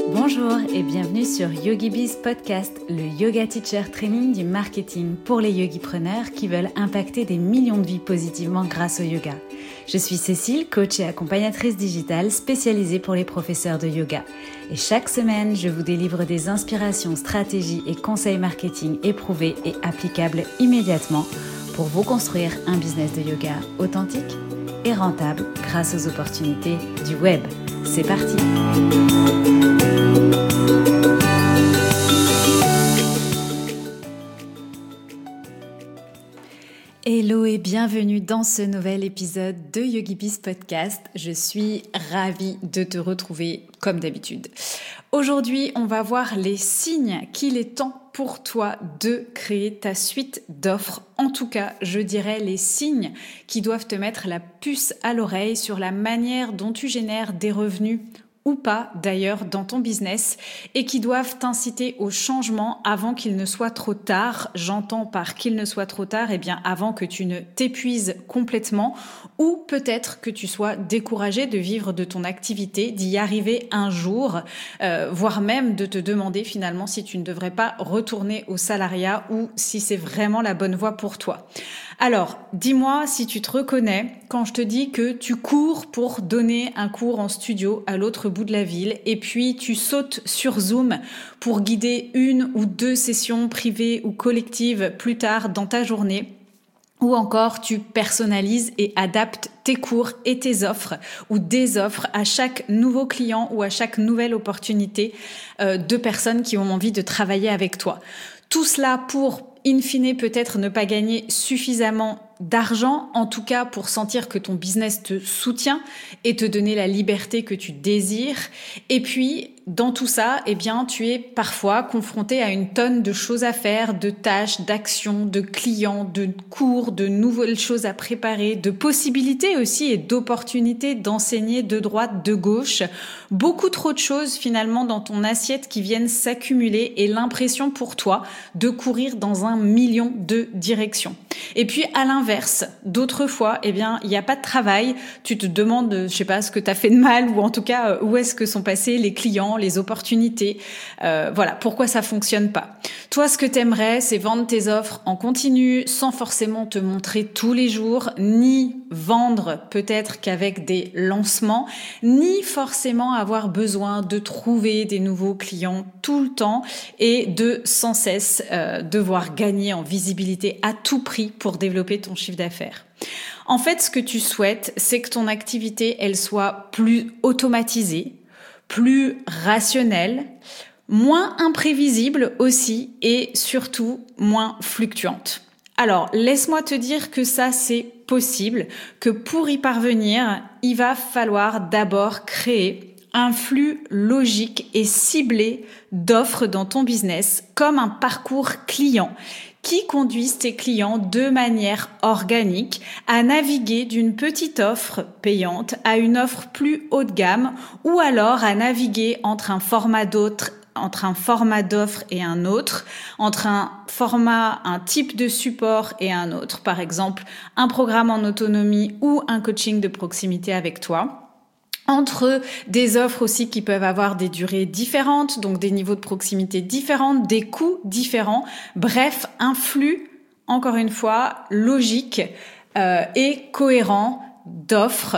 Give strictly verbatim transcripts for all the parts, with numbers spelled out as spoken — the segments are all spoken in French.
Bonjour et bienvenue sur YogiBiz Podcast, le yoga teacher training du marketing pour les yogipreneurs qui veulent impacter des millions de vies positivement grâce au yoga. Je suis Cécile, coach et accompagnatrice digitale spécialisée pour les professeurs de yoga. Et chaque semaine, je vous délivre des inspirations, stratégies et conseils marketing éprouvés et applicables immédiatement pour vous construire un business de yoga authentique et rentable grâce aux opportunités du web. C'est parti! Hello et bienvenue dans ce nouvel épisode de YogiBiz Podcast. Je suis ravie de te retrouver comme d'habitude. Aujourd'hui, on va voir les signes qu'il est temps pour toi de créer ta suite d'offres. En tout cas, je dirais les signes qui doivent te mettre la puce à l'oreille sur la manière dont tu génères des revenus ou pas d'ailleurs dans ton business et qui doivent t'inciter au changement avant qu'il ne soit trop tard. J'entends par qu'il ne soit trop tard, eh bien avant que tu ne t'épuises complètement ou peut-être que tu sois découragé de vivre de ton activité, d'y arriver un jour, euh, voire même de te demander finalement si tu ne devrais pas retourner au salariat ou si c'est vraiment la bonne voie pour toi. Alors, dis-moi si tu te reconnais quand je te dis que tu cours pour donner un cours en studio à l'autre bout de la ville et puis tu sautes sur Zoom pour guider une ou deux sessions privées ou collectives plus tard dans ta journée. Ou encore, tu personnalises et adaptes tes cours et tes offres ou des offres à chaque nouveau client ou à chaque nouvelle opportunité euh, de personnes qui ont envie de travailler avec toi. Tout cela pour, in fine, peut-être ne pas gagner suffisamment d'argent, en tout cas pour sentir que ton business te soutient et te donner la liberté que tu désires. Et puis, dans tout ça, eh bien, tu es parfois confronté à une tonne de choses à faire, de tâches, d'actions, de clients, de cours, de nouvelles choses à préparer, de possibilités aussi et d'opportunités d'enseigner de droite, de gauche. Beaucoup trop de choses finalement dans ton assiette qui viennent s'accumuler et l'impression pour toi de courir dans un million de directions. Et puis, à l'inverse, d'autres fois, eh bien, il n'y a pas de travail. Tu te demandes, je sais pas, ce que tu as fait de mal ou en tout cas, où est-ce que sont passés les clients, les opportunités. Euh, voilà, pourquoi ça fonctionne pas. Toi, ce que tu aimerais, c'est vendre tes offres en continu sans forcément te montrer tous les jours, ni vendre peut-être qu'avec des lancements, ni forcément avoir besoin de trouver des nouveaux clients tout le temps et de sans cesse euh, devoir gagner en visibilité à tout prix pour développer ton chiffre d'affaires. En fait, ce que tu souhaites, c'est que ton activité, elle soit plus automatisée, plus rationnelle, moins imprévisible aussi et surtout moins fluctuante. Alors, laisse-moi te dire que ça, c'est possible, que pour y parvenir, il va falloir d'abord créer un flux logique et ciblé d'offres dans ton business, comme un parcours client qui conduisent tes clients de manière organique à naviguer d'une petite offre payante à une offre plus haut de gamme ou alors à naviguer entre un format d'autres entre un format d'offre et un autre, entre un format, un type de support et un autre, par exemple un programme en autonomie ou un coaching de proximité avec toi. Entre des offres aussi qui peuvent avoir des durées différentes, donc des niveaux de proximité différents, des coûts différents. Bref, un flux, encore une fois, logique euh, et cohérent d'offres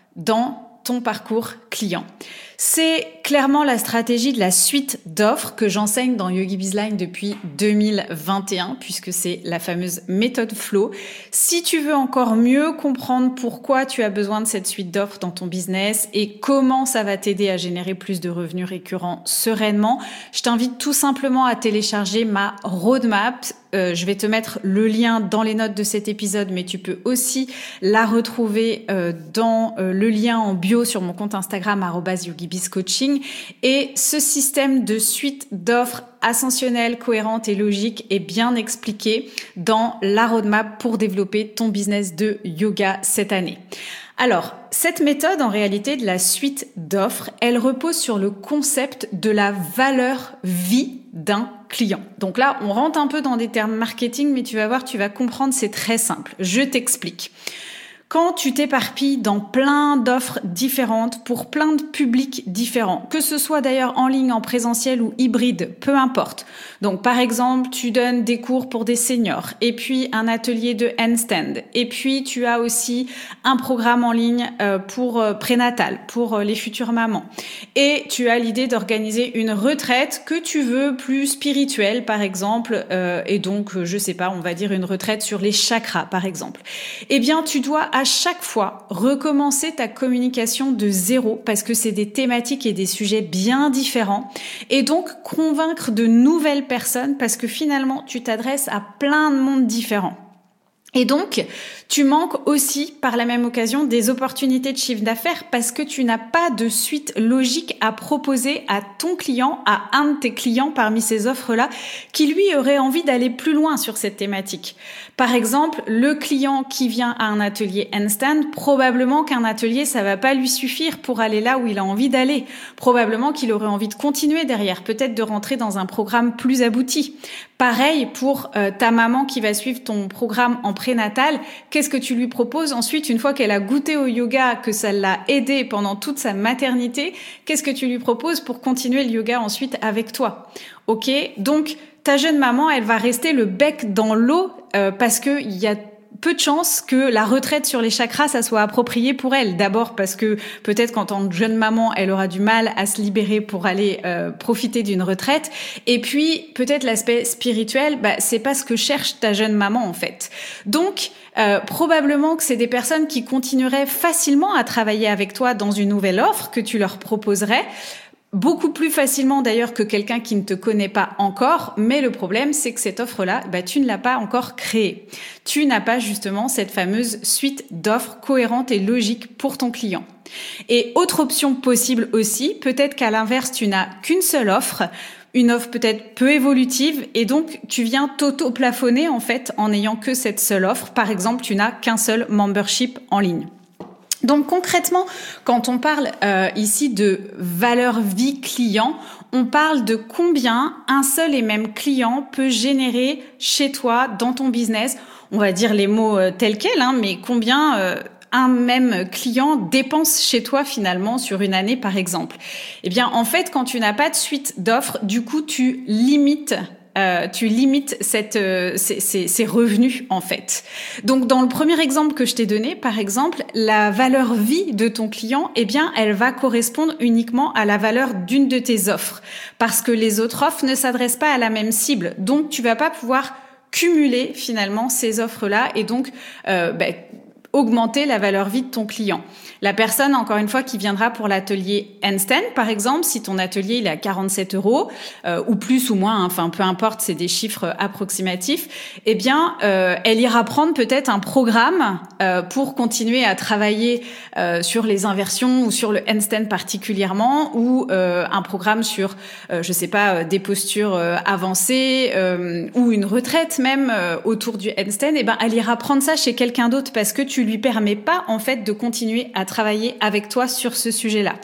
dans ton parcours client. C'est clairement la stratégie de la suite d'offres que j'enseigne dans YogiBiz Line depuis deux mille vingt et un, puisque c'est la fameuse méthode Flow. Si tu veux encore mieux comprendre pourquoi tu as besoin de cette suite d'offres dans ton business et comment ça va t'aider à générer plus de revenus récurrents sereinement, je t'invite tout simplement à télécharger ma roadmap. Euh, je vais te mettre le lien dans les notes de cet épisode, mais tu peux aussi la retrouver euh, dans euh, le lien en bio sur mon compte Instagram arobase YogiBiz Coaching. Et ce système de suite d'offres ascensionnelles, cohérentes et logiques est bien expliqué dans la roadmap pour développer ton business de yoga cette année. Alors, cette méthode, en réalité, de la suite d'offres, elle repose sur le concept de la valeur vie d'un client. Donc là, on rentre un peu dans des termes marketing, mais tu vas voir, tu vas comprendre, c'est très simple. Je t'explique. quand tu t'éparpilles dans plein d'offres différentes pour plein de publics différents, que ce soit d'ailleurs en ligne, en présentiel ou hybride, peu importe. Donc par exemple, tu donnes des cours pour des seniors et puis un atelier de handstand et puis tu as aussi un programme en ligne euh, pour euh, prénatal, pour euh, les futures mamans. Et tu as l'idée d'organiser une retraite que tu veux plus spirituelle par exemple euh, et donc euh, je sais pas, on va dire une retraite sur les chakras par exemple. Eh bien, tu dois à chaque fois recommencer ta communication de zéro parce que c'est des thématiques et des sujets bien différents et donc convaincre de nouvelles personnes parce que finalement, tu t'adresses à plein de mondes différents. Et donc, tu manques aussi, par la même occasion, des opportunités de chiffre d'affaires parce que tu n'as pas de suite logique à proposer à ton client, à un de tes clients parmi ces offres-là, qui lui aurait envie d'aller plus loin sur cette thématique. Par exemple, le client qui vient à un atelier handstand, probablement qu'un atelier, ça va pas lui suffire pour aller là où il a envie d'aller. Probablement qu'il aurait envie de continuer derrière, peut-être de rentrer dans un programme plus abouti. Pareil pour euh, ta maman qui va suivre ton programme en prénatal, qu'est-ce que tu lui proposes ensuite une fois qu'elle a goûté au yoga, que ça l'a aidé pendant toute sa maternité, qu'est-ce que tu lui proposes pour continuer le yoga ensuite avec toi? Ok, donc ta jeune maman, elle va rester le bec dans l'eau euh, parce que il y a peu de chances que la retraite sur les chakras, ça soit approprié pour elle. D'abord parce que peut-être qu'en tant que jeune maman, elle aura du mal à se libérer pour aller euh, profiter d'une retraite. Et puis, peut-être l'aspect spirituel, bah, c'est pas ce que cherche ta jeune maman, en fait. Donc, euh, probablement que c'est des personnes qui continueraient facilement à travailler avec toi dans une nouvelle offre que tu leur proposerais. Beaucoup plus facilement d'ailleurs que quelqu'un qui ne te connaît pas encore, mais le problème c'est que cette offre-là, bah, tu ne l'as pas encore créée. Tu n'as pas justement cette fameuse suite d'offres cohérentes et logiques pour ton client. Et autre option possible aussi, peut-être qu'à l'inverse tu n'as qu'une seule offre, une offre peut-être peu évolutive et donc tu viens t'auto-plafonner en fait en n'ayant que cette seule offre. Par exemple, tu n'as qu'un seul membership en ligne. Donc concrètement, quand on parle euh, ici de valeur vie client, on parle de combien un seul et même client peut générer chez toi, dans ton business. On va dire les mots euh, tels quels, hein, mais combien euh, un même client dépense chez toi finalement sur une année par exemple. Eh bien en fait, quand tu n'as pas de suite d'offres, du coup tu limites Euh, tu limites cette, euh, ces, ces, ces revenus en fait. Donc dans le premier exemple que je t'ai donné, par exemple, la valeur vie de ton client, eh bien, elle va correspondre uniquement à la valeur d'une de tes offres, parce que les autres offres ne s'adressent pas à la même cible. Donc tu vas pas pouvoir cumuler finalement ces offres-là et donc euh, ben, augmenter la valeur vie de ton client. La personne, encore une fois, qui viendra pour l'atelier handstand, par exemple, si ton atelier il est à quarante-sept euros, euh, ou plus ou moins, hein, enfin peu importe, c'est des chiffres approximatifs, eh bien, euh, elle ira prendre peut-être un programme euh, pour continuer à travailler euh, sur les inversions ou sur le handstand particulièrement, ou euh, un programme sur, euh, je sais pas, euh, des postures euh, avancées, euh, ou une retraite même euh, autour du handstand. Eh ben, elle ira prendre ça chez quelqu'un d'autre parce que tu lui permets pas en fait de continuer à travailler avec toi sur ce sujet-là.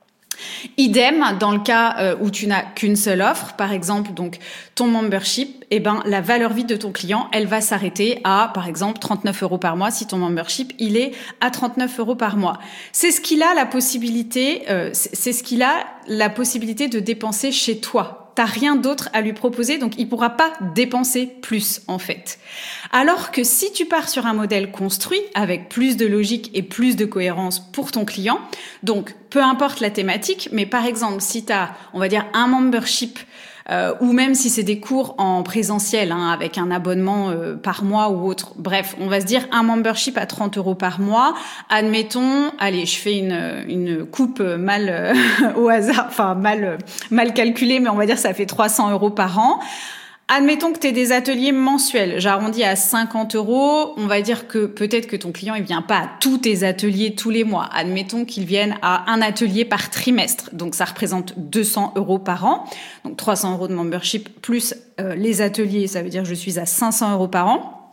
Idem dans le cas euh, où tu n'as qu'une seule offre, par exemple donc ton membership, eh ben la valeur vie de ton client, elle va s'arrêter à par exemple trente-neuf euros par mois si ton membership il est à trente-neuf euros par mois. C'est ce qu'il a la possibilité, euh, c'est ce qu'il a la possibilité de dépenser chez toi. T'as rien d'autre à lui proposer, donc il pourra pas dépenser plus en fait. Alors que si tu pars sur un modèle construit avec plus de logique et plus de cohérence pour ton client, donc peu importe la thématique, mais par exemple si t'as, on va dire, un membership Euh, ou même si c'est des cours en présentiel, hein, avec un abonnement euh, par mois ou autre. Bref, on va se dire un membership à trente euros par mois. Admettons, allez, je fais une, une coupe mal euh, au hasard, enfin mal, mal calculée, mais on va dire que ça fait trois cents euros par an. Admettons que tu aies des ateliers mensuels, j'arrondis à cinquante euros, on va dire que peut-être que ton client il vient pas à tous tes ateliers tous les mois, admettons qu'il vienne à un atelier par trimestre, donc ça représente deux cents euros par an, donc trois cents euros de membership plus euh, les ateliers, ça veut dire que je suis à cinq cents euros par an.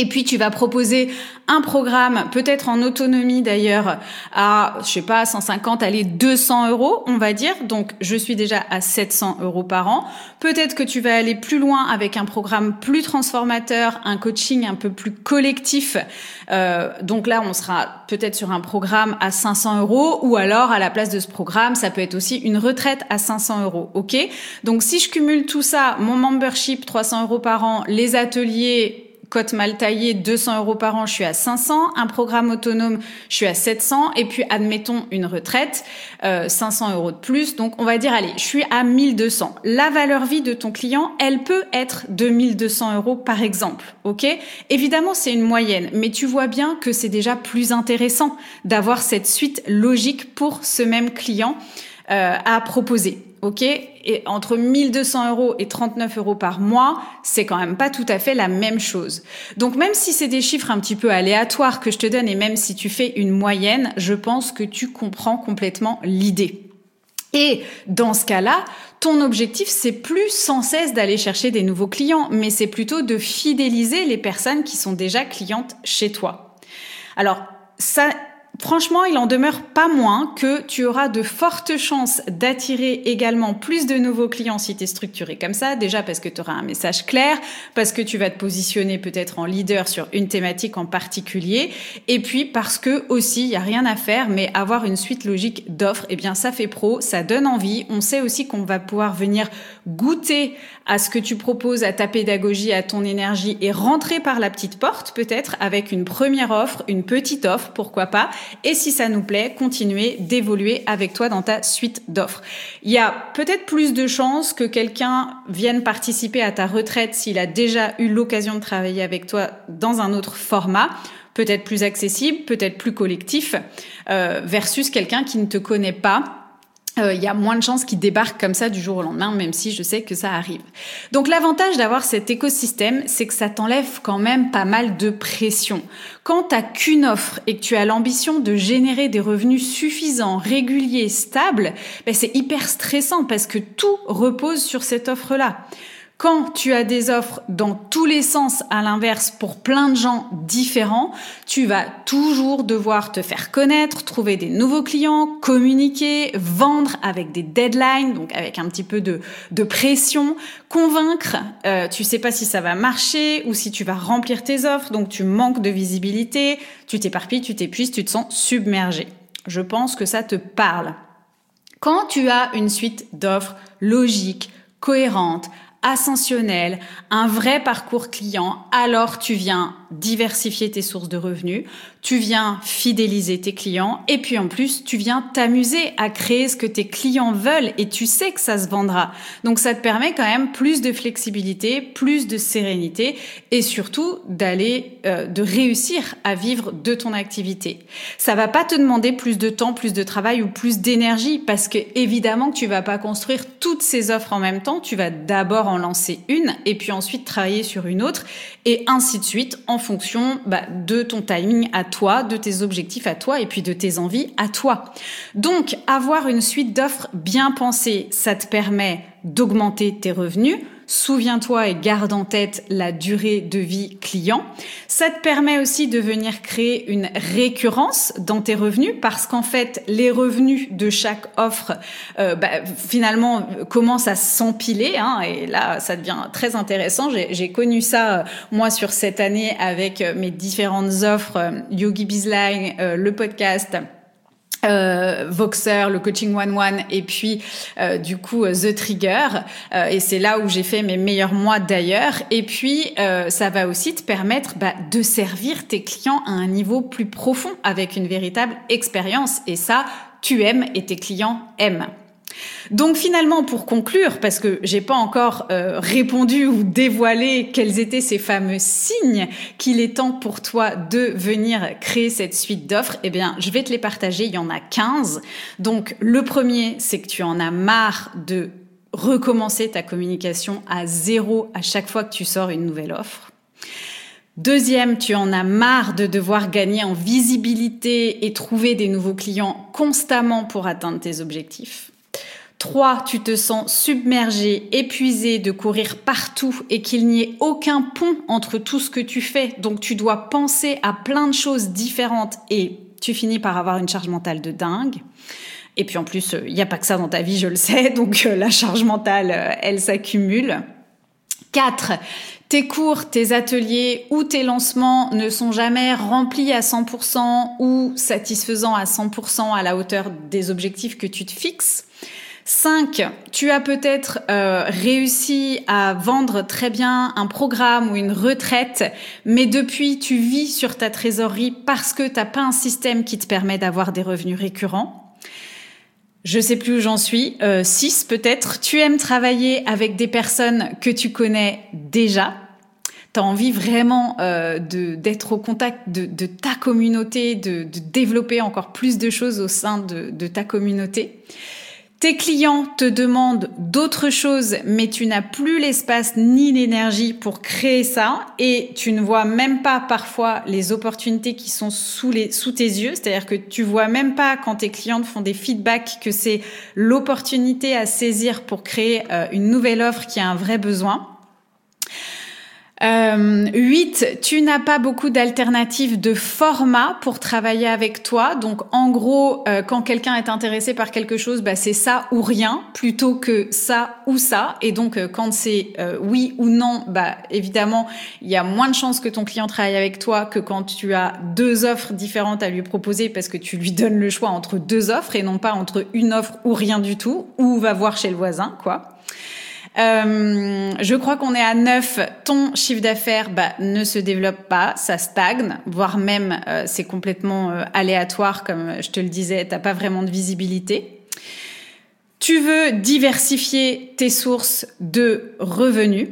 Et puis tu vas proposer un programme, peut-être en autonomie d'ailleurs, à, je sais pas, cent cinquante, allez, deux cents euros, on va dire. Donc, je suis déjà à sept cents euros par an. Peut-être que tu vas aller plus loin avec un programme plus transformateur, un coaching un peu plus collectif. Euh, donc là, on sera peut-être sur un programme à cinq cents euros, ou alors à la place de ce programme, ça peut être aussi une retraite à cinq cents euros. Ok? Donc, si je cumule tout ça, mon membership trois cents euros par an, les ateliers cote mal taillée, deux cents euros par an, je suis à cinq cents. Un programme autonome, je suis à sept cents. Et puis, admettons une retraite, euh, cinq cents euros de plus. Donc, on va dire, allez, je suis à mille deux cents. La valeur vie de ton client, elle peut être de mille deux cents euros, par exemple. OK? Évidemment, c'est une moyenne. Mais tu vois bien que c'est déjà plus intéressant d'avoir cette suite logique pour ce même client euh, à proposer. Ok, et entre mille deux cents euros et trente-neuf euros par mois, c'est quand même pas tout à fait la même chose. Donc même si c'est des chiffres un petit peu aléatoires que je te donne et même si tu fais une moyenne, je pense que tu comprends complètement l'idée. Et dans ce cas-là, ton objectif, c'est plus sans cesse d'aller chercher des nouveaux clients, mais c'est plutôt de fidéliser les personnes qui sont déjà clientes chez toi. Alors, ça... Franchement, il en demeure pas moins que tu auras de fortes chances d'attirer également plus de nouveaux clients si tu es structuré comme ça. Déjà parce que tu auras un message clair, parce que tu vas te positionner peut-être en leader sur une thématique en particulier. Et puis parce que aussi, il n'y a rien à faire, mais avoir une suite logique d'offres, eh bien ça fait pro, ça donne envie. On sait aussi qu'on va pouvoir venir goûter à ce que tu proposes, à ta pédagogie, à ton énergie et rentrer par la petite porte peut-être avec une première offre, une petite offre, pourquoi pas. Et si ça nous plaît, continuer d'évoluer avec toi dans ta suite d'offres. Il y a peut-être plus de chances que quelqu'un vienne participer à ta retraite s'il a déjà eu l'occasion de travailler avec toi dans un autre format, peut-être plus accessible, peut-être plus collectif, euh, versus quelqu'un qui ne te connaît pas. Il euh, y a moins de chances qu'ils débarquent comme ça du jour au lendemain, même si je sais que ça arrive. Donc l'avantage d'avoir cet écosystème, c'est que ça t'enlève quand même pas mal de pression. Quand t'as qu'une offre et que tu as l'ambition de générer des revenus suffisants, réguliers, stables, ben c'est hyper stressant parce que tout repose sur cette offre-là. Quand tu as des offres dans tous les sens, à l'inverse, pour plein de gens différents, tu vas toujours devoir te faire connaître, trouver des nouveaux clients, communiquer, vendre avec des deadlines, donc avec un petit peu de, de pression, convaincre. Euh, tu sais pas si ça va marcher ou si tu vas remplir tes offres, donc tu manques de visibilité, tu t'éparpilles, tu t'épuises, tu te sens submergé. Je pense que ça te parle. Quand tu as une suite d'offres logiques, cohérentes, ascensionnel, un vrai parcours client, alors tu viens diversifier tes sources de revenus, tu viens fidéliser tes clients et puis en plus, tu viens t'amuser à créer ce que tes clients veulent et tu sais que ça se vendra. Donc ça te permet quand même plus de flexibilité, plus de sérénité et surtout d'aller, euh, de réussir à vivre de ton activité. Ça va pas te demander plus de temps, plus de travail ou plus d'énergie parce que évidemment que tu vas pas construire toutes ces offres en même temps, tu vas d'abord en lancer une et puis ensuite travailler sur une autre et ainsi de suite en fonction bah, de ton timing à toi, de tes objectifs à toi et puis de tes envies à toi. Donc, avoir une suite d'offres bien pensée, ça te permet d'augmenter tes revenus. Souviens-toi et garde en tête la durée de vie client. Ça te permet aussi de venir créer une récurrence dans tes revenus parce qu'en fait, les revenus de chaque offre, euh, bah, finalement, commencent à s'empiler. Hein, et là, ça devient très intéressant. J'ai, j'ai connu ça, euh, moi, sur cette année avec euh, mes différentes offres, euh, Yogi Bizline, euh, le podcast, Euh, Voxer, le coaching one-one et puis euh, du coup The Trigger euh, et c'est là où j'ai fait mes meilleurs mois d'ailleurs et puis euh, ça va aussi te permettre bah, de servir tes clients à un niveau plus profond avec une véritable expérience et ça tu aimes et tes clients aiment. Donc finalement, pour conclure, parce que j'ai pas encore euh, répondu ou dévoilé quels étaient ces fameux signes qu'il est temps pour toi de venir créer cette suite d'offres, eh bien, je vais te les partager. Il y en a quinze. Donc le premier, c'est que tu en as marre de recommencer ta communication à zéro à chaque fois que tu sors une nouvelle offre. Deuxième, tu en as marre de devoir gagner en visibilité et trouver des nouveaux clients constamment pour atteindre tes objectifs. trois, tu te sens submergé, épuisé de courir partout et qu'il n'y ait aucun pont entre tout ce que tu fais. Donc, tu dois penser à plein de choses différentes et tu finis par avoir une charge mentale de dingue. Et puis en plus, il n'y a pas que ça dans ta vie, je le sais, donc euh, la charge mentale, euh, elle s'accumule. quatre. Tes cours, tes ateliers ou tes lancements ne sont jamais remplis à cent pour cent ou satisfaisants à cent pour cent à la hauteur des objectifs que tu te fixes. cinq. Tu as peut-être euh, réussi à vendre très bien un programme ou une retraite, mais depuis, tu vis sur ta trésorerie parce que tu n'as pas un système qui te permet d'avoir des revenus récurrents. Je sais plus où j'en suis, euh, six peut-être. Tu aimes travailler avec des personnes que tu connais déjà. Tu as envie vraiment euh, de, d'être au contact de, de ta communauté, de, de développer encore plus de choses au sein de, de ta communauté. Tes clients te demandent d'autres choses, mais tu n'as plus l'espace ni l'énergie pour créer ça et tu ne vois même pas parfois les opportunités qui sont sous, les, sous tes yeux. C'est-à-dire que tu vois même pas quand tes clients te font des feedbacks que c'est l'opportunité à saisir pour créer euh, une nouvelle offre qui a un vrai besoin. Euh, huit, tu n'as pas beaucoup d'alternatives de format pour travailler avec toi. Donc, en gros, euh, quand quelqu'un est intéressé par quelque chose, bah, c'est ça ou rien plutôt que ça ou ça. Et donc, euh, quand c'est euh, oui ou non, bah, évidemment, il y a moins de chances que ton client travaille avec toi que quand tu as deux offres différentes à lui proposer parce que tu lui donnes le choix entre deux offres et non pas entre une offre ou rien du tout ou va voir chez le voisin, quoi. Euh, je crois qu'on est à neuf. Ton chiffre d'affaires bah, ne se développe pas, ça stagne, voire même euh, c'est complètement euh, aléatoire, comme je te le disais, t'as pas vraiment de visibilité. Tu veux diversifier tes sources de revenus.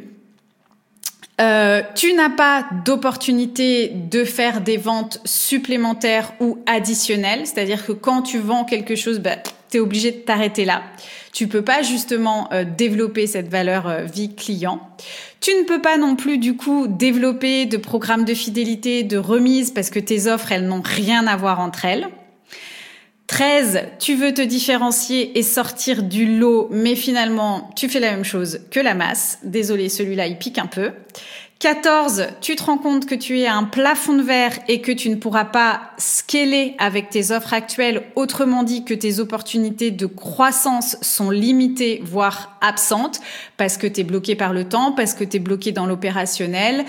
Euh, tu n'as pas d'opportunité de faire des ventes supplémentaires ou additionnelles, c'est-à-dire que quand tu vends quelque chose, bah, t'es obligé de t'arrêter là. Tu peux pas justement euh, développer cette valeur euh, vie client. Tu ne peux pas non plus du coup développer de programmes de fidélité, de remise parce que tes offres, elles n'ont rien à voir entre elles. treize, tu veux te différencier et sortir du lot, mais finalement, tu fais la même chose que la masse. Désolé, celui-là, il pique un peu. quatorze, tu te rends compte que tu es à un plafond de verre et que tu ne pourras pas scaler avec tes offres actuelles. Autrement dit, que tes opportunités de croissance sont limitées, voire absentes, parce que tu es bloqué par le temps, parce que tu es bloqué dans l'opérationnel,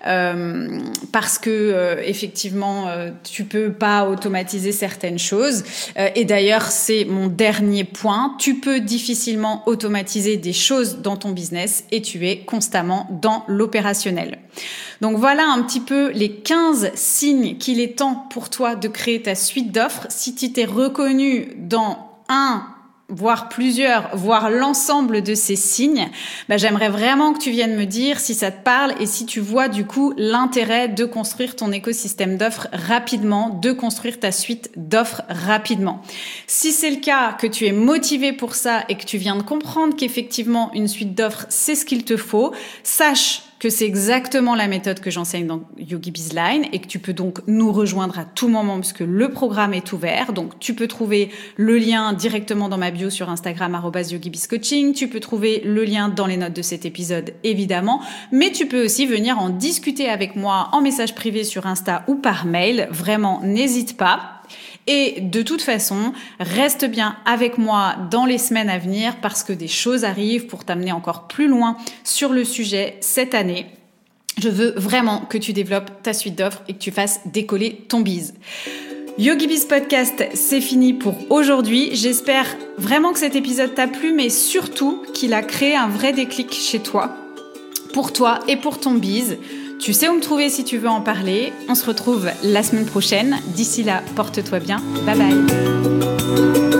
euh, parce que euh, effectivement, euh, tu peux pas automatiser certaines choses. Euh, et d'ailleurs, c'est mon dernier point. Tu peux difficilement automatiser des choses dans ton business et tu es constamment dans l'opérationnel. Donc voilà un petit peu les quinze signes qu'il est temps pour toi de créer ta suite d'offres. Si tu t'es reconnu dans un, voire plusieurs, voire l'ensemble de ces signes, bah j'aimerais vraiment que tu viennes me dire si ça te parle et si tu vois du coup l'intérêt de construire ton écosystème d'offres rapidement, de construire ta suite d'offres rapidement. Si c'est le cas, que tu es motivé pour ça et que tu viens de comprendre qu'effectivement une suite d'offres, c'est ce qu'il te faut, sache que c'est exactement la méthode que j'enseigne dans Yogi Bizline et que tu peux donc nous rejoindre à tout moment puisque le programme est ouvert. Donc, tu peux trouver le lien directement dans ma bio sur Instagram, arobase yogibizcoaching. Tu peux trouver le lien dans les notes de cet épisode, évidemment. Mais tu peux aussi venir en discuter avec moi en message privé sur Insta ou par mail. Vraiment, n'hésite pas. Et de toute façon, reste bien avec moi dans les semaines à venir parce que des choses arrivent pour t'amener encore plus loin sur le sujet cette année. Je veux vraiment que tu développes ta suite d'offres et que tu fasses décoller ton biz. Yogi Biz Podcast, c'est fini pour aujourd'hui. J'espère vraiment que cet épisode t'a plu, mais surtout qu'il a créé un vrai déclic chez toi, pour toi et pour ton biz. Tu sais où me trouver si tu veux en parler. On se retrouve la semaine prochaine. D'ici là, porte-toi bien. Bye bye.